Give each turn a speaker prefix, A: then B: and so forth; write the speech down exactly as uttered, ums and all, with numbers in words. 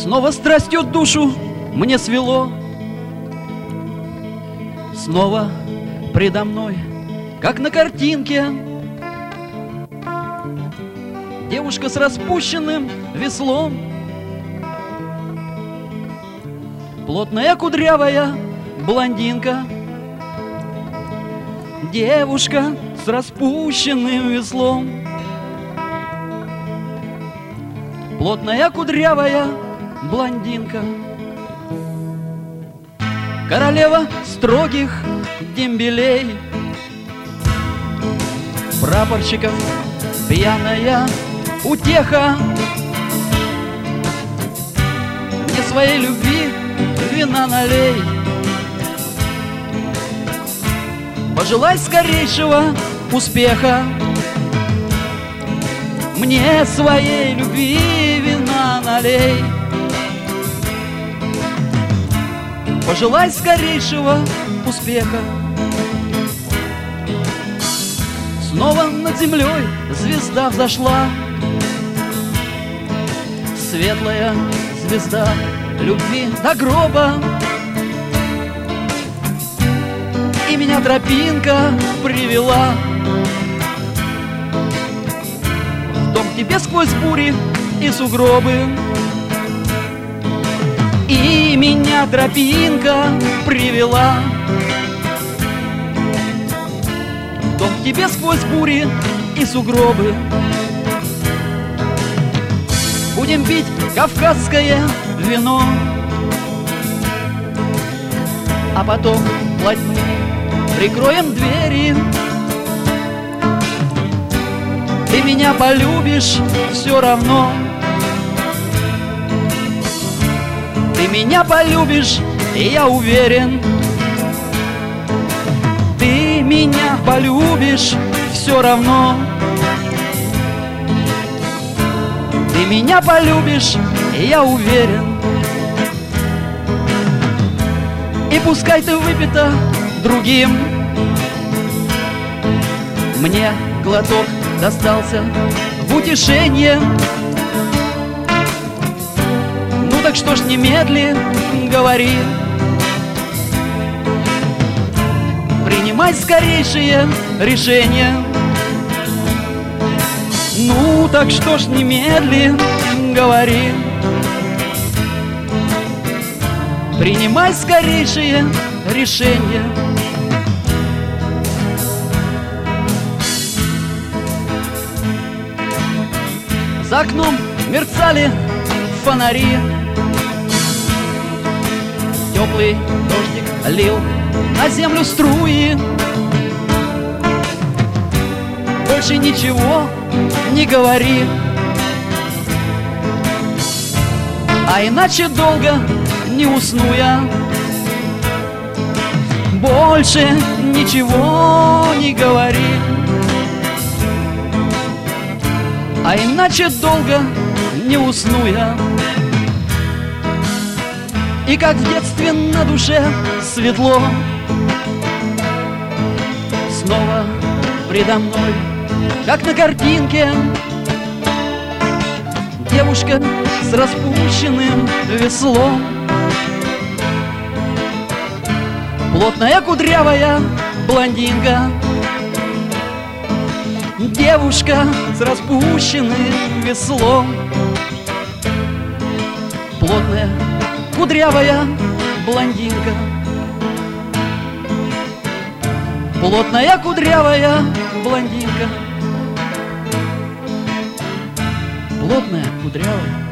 A: Снова страстью душу мне свело, снова предо мной, как на картинке, девушка с распущенным веслом. Плотная кудрявая блондинка, девушка с распущенным веслом. Плотная кудрявая блондинка, королева строгих дембелей, прапорщиков пьяная утеха. Мне своей любви вина налей, пожелай скорейшего успеха. Мне своей любви вина налей, пожелай скорейшего успеха. Снова над землей звезда взошла, светлая звезда любви до гроба. И меня тропинка привела в дом к тебе сквозь бури и сугробы. И меня тропинка привела в дом к тебе сквозь бури и сугробы. Будем пить кавказское вино, а потом плотнее прикроем двери. Ты меня полюбишь все равно, ты меня полюбишь, и я уверен. Ты меня полюбишь все равно, ты меня полюбишь, и я уверен. И пускай ты выпита другим, мне глоток достался в утешение. Ну так что ж немедли, говори, принимай скорейшее решение. Ну так что ж немедли, говори, принимай скорейшее решение. За окном мерцали фонари, теплый дождик лил на землю струи. Больше ничего не говори, а иначе долго не усну я. Больше ничего не говори, а иначе долго не усну я. И как в детстве на душе светло, снова предо мной, как на картинке, девушка с распущенным веслом. Плотная кудрявая блондинка, девушка с распущенным веслом. Плотная кудрявая блондинка, плотная кудрявая блондинка, плотная кудрявая